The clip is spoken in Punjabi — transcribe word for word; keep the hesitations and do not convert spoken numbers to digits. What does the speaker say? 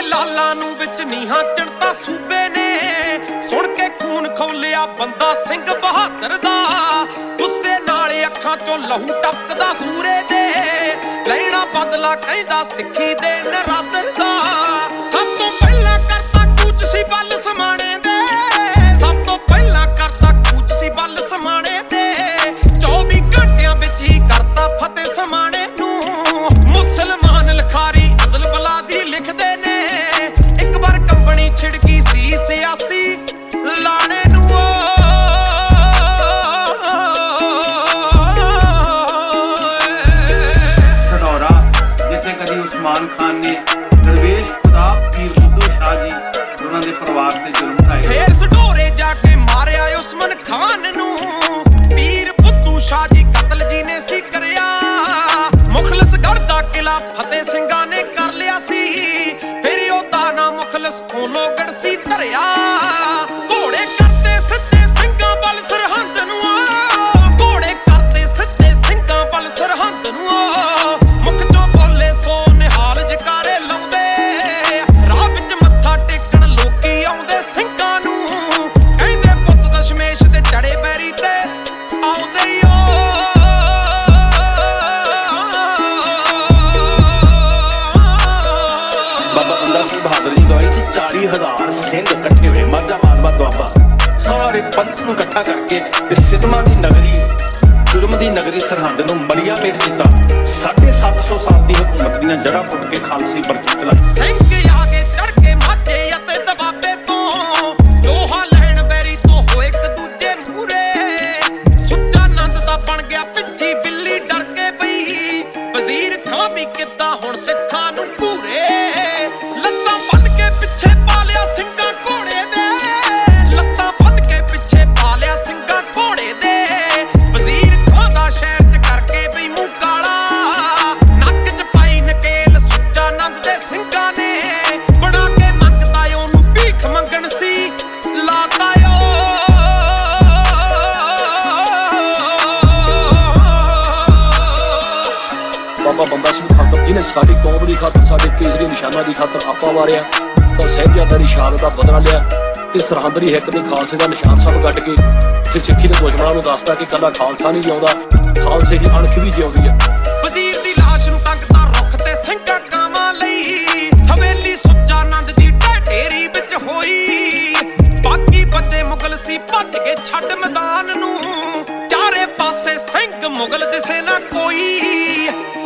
ਲਾਲਾਂ ਨੂੰ ਵਿੱਚ ਨੀਹਾਂ ਚੜਤਾ ਸੂਬੇ ਨੇ ਸੁਣ ਕੇ ਖੂਨ ਖੋਲਿਆ ਬੰਦਾ ਸਿੰਘ ਬਹਾਦਰ ਦਾ ਗੁੱਸੇ ਨਾਲ ਅੱਖਾਂ ਚੋਂ ਲਹੂ ਟਪਕਦਾ ਸੂਰੇ ਦੇ ਲੈਣਾ ਬਦਲਾ ਕਹਿੰਦਾ ਸਿੱਖੀ ਦੇ ਨਰਾਦਰ ਦਾ ਸਭ ਤੋਂ ਪਹਿਲਾਂ ਕਰਤਾ ਕੂਚ ਸੀ ਬੱਲ ਸਮਾਣੇ ਦੇ ਸਭ ਤੋਂ ਪਹਿਲਾਂ ਕਰਤਾ ਕੂਚ ਸੀ ਬੱਲ ਸਮਾਣੇ ਦੇ ਚੌਵੀ ਘੰਟਿਆਂ ਵਿੱਚ ਹੀ ਕਰਤਾ ਫਤਿਹ ਸਮਾਣੇ ਨੂੰ ਮੁਸਲਮਾਨ ਲਿਖਾਰੀ ਅਜ਼ਲ ਬਲਾਜੀ ਲਿਖਦੇ ਨੇ ਇੱਕ ਵਾਰ ਕੰਬਣੀ ਛਿੜਕੀ ਸੀ ਸਿਆਸੀ ਲਾਣੇ ਨੂੰ ਢਡੋਰਾ ਜਿੱਥੇ ਕਦੀ ਉਸਮਾਨ ਖਾਨ ਨੇ ਦਰਵੇਸ਼ ਖੁਦਾ ਪੀਰ ਬੁੱਧੂ ਸ਼ਾਹ ਜੀ ਉਹਨਾਂ ਦੇ ਪਰਿਵਾਰ ਤੇ ਜ਼ੁਲਮ ਢਾਏ ਫੇਰ ਸਢੋਰੇ ਜਾ ਕੇ ਮਾਰਿਆ ਉਸਮਾਨ ਖਾਨ ਨੂੰ ਪੀਰ ਬੁੱਧੂ ਸ਼ਾਹ ਜੀ ਕਤਲ ਜੀ ਨੇ ਸੀ ਕਰਿਆ ਮੁਖਲਸਗੜ੍ਹ ਦਾ ਕਿਲਾ ਫਤਿਹ ਸਿੰਘਾਂ ਨੇ ਕਰ ਲਿਆ ਸੀ ਫਿਰ ਉਹਦਾ ਨਾ ਮੁਖਲਸ ਤੋਂ ਲੋਗੜ ਸੀ ਧਰਿਆ ਘੋੜੇ ਕਰਤੇ ਸਿੱਧੇ ਸਿੰਘਾਂ ਵੱਲ ਸਰਹੰਦ ਨੂੰ ਘੋੜੇ ਕਰਤੇ ਸਿੱਧੇ ਸਿੰਘਾਂ ਵੱਲ ਸਰਹੰਦ ਨੂੰ ਮੁਖ ਚੋਂ ਬੋਲੇ ਸੋ ਨਿਹਾਲ ਜਕਾਰੇ ਲਾਉਂਦੇ ਰਾਹ ਵਿੱਚ ਮੱਥਾ ਟੇਕਣ ਲੋਕੀ ਆਉਂਦੇ ਸਿੰਘਾਂ ਨੂੰ ਕਹਿੰਦੇ ਪੁੱਤ ਦਸ਼ਮੇਸ਼ ਤੇ ਚੜੇ ਬੈਰੀ ਤੇ ਆਉਂਦੇ ਈ ਬਾਬਾ ਬੰਦਾ ਸਿੰਘ ਬਹਾਦਰ ਦੀ ਅਗਵਾਈ ਚ ਚਾਲੀ ਹਜ਼ਾਰ ਸਿੰਘ ਇਕੱਠੇ ਹੋਏ ਮਾਝਾ ਮਾਲਵਾ ਦੁਆਬਾ ਸਾਰੇ ਪੰਥ ਨੂੰ ਇਕੱਠਾ ਕਰਕੇ ਤੇ ਸਿੱਧਵਾਂ ਦੀ ਨਗਰੀ ਜ਼ੁਲਮ ਦੀ ਨਗਰੀ ਸਰਹੰਦ ਨੂੰ ਮਲੀਆ ਪੇਟ ਕੀਤਾ ਸਾਢੇ ਸੱਤ ਸੌ ਸਾਲ ਦੀ ਹਕੂਮਤ ਦੀਆਂ ਜੜ੍ਹਾਂ ਪੁੱਟ ਕੇ ਖਾਲਸੀ ਵਰਤੀ ਚਲਾਈ ਸਿੰਘ ਆ ਕੇ ਚੜ ਕੇ ਮਾਝੇ ਅਤੇ ਦਬਾਬੇ ਤੋਂ ਲੋਹਾ ਲੈਣ ਬੈਰੀ ਤੋਂ ਹੋਏ ਇੱਕ ਦੂਜੇ ਮੂਰੇ ਸੁੱਚਾ ਨੰਦ ਦਾ ਬਣ ਗਿਆ ਪਿੱਛੀ ਬਿੱਲੀ ਡਰ ਕੇ ਪਈ ਵਜ਼ੀਰ ਖਾਂ ਵੀ ਕਿੱਦਾਂ ਹੁਣ ਸਿੱਖਾਂ ਨੂੰ ਘੂਰੇ ਲੱਤਾਂ ਬੰਨ ਕੇ ਪਿੱਛੇ ਪਾ ਲਿਆ ਸਿੰਘਾਂ ਘੋੜੇ ਦੇ ਲੱਤਾਂ ਬੰਨ ਕੇ ਪਿੱਛੇ ਪਾ ਲਿਆ ਸਿੰਘਾਂ ਘੋੜੇ ਦੇ ਵਜ਼ੀਰ ਖਾਂ ਦਾ ਸ਼ਹਿਰ ਚ ਕਰਕੇ ਬਈ ਮੂੰਹ ਕਾਲਾ ਨੱਕ ਚ ਪਾਈ ਨਕੇਲ ਸੁੱਚਾ ਨੰਦ ਦੇ ਸਿੰਘਾਂ ਨੇ ਬਣਾ ਕੇ ਮੰਗਦਾ ਉਹਨੂੰ ਭੀਖ ਮੰਗਣ ਸੀ ਲਾਤਾ ਬਾਬਾ ਬੰਦਾ ਸਿੰਘ ਬਹਾਦਰ ਜਿਹਨੇ ਸਾਡੀ ਕੌਮ ਦੀ ਖਾਤਰ ਸਾਡੇ ਕੇਸਰੀ ਨਿਸ਼ਾਨਾਂ ਦੀ ਖਾਤਰ ਆਪਾ ਵਾਰਿਆ ਤਾਂ ਸਾਹਿਬਜ਼ਾਦਾ ਦੀ ਸ਼ਹਾਦਤ ਦਾ ਬਦਲਾ ਲਿਆ ਤੇ ਸਰਹੰਦ ਦੀ ਹਿੱਕ ਦੇ ਖਾਲਸੇ ਦਾ ਨਿਸ਼ਾਨ ਸਭ ਗੱਡ ਕੇ ਤੇ ਸਿੱਖੀ ਦੇ ਦੁਸ਼ਮਣਾਂ ਨੂੰ ਦੱਸਦਾ ਕਿ ਕੱਲਾ ਖਾਲਸਾ ਨਹੀਂ ਜਿਉਂਦਾ ਖਾਲਸੇ ਦੀ ਅਣਖ ਵੀ ਜਿਉਂਦੀ ਹੈ ਵਜ਼ੀਰ ਦੀ ਲਾਸ਼ ਨੂੰ ਟੰਗਤਾ ਰੁੱਖ ਤੇ ਸਿੰਘਾਂ ਕਾਵਾਂ ਲਈ ਹਵੇਲੀ ਸੁੱਚਾ ਨੰਦ ਦੀ ਢੇਰੀ ਵਿੱਚ ਹੋਈ ਬਾਕੀ ਬੱਚੇ ਮੁਗਲ ਸੀ ਭੱਜ ਕੇ ਛੱਡ ਮੈਦਾਨ ਨੂੰ ਚਾਰੇ ਪਾਸੇ ਸਿੰਘ ਮੁਗਲ ਦਿਸੇ ਨਾ ਕੋਈ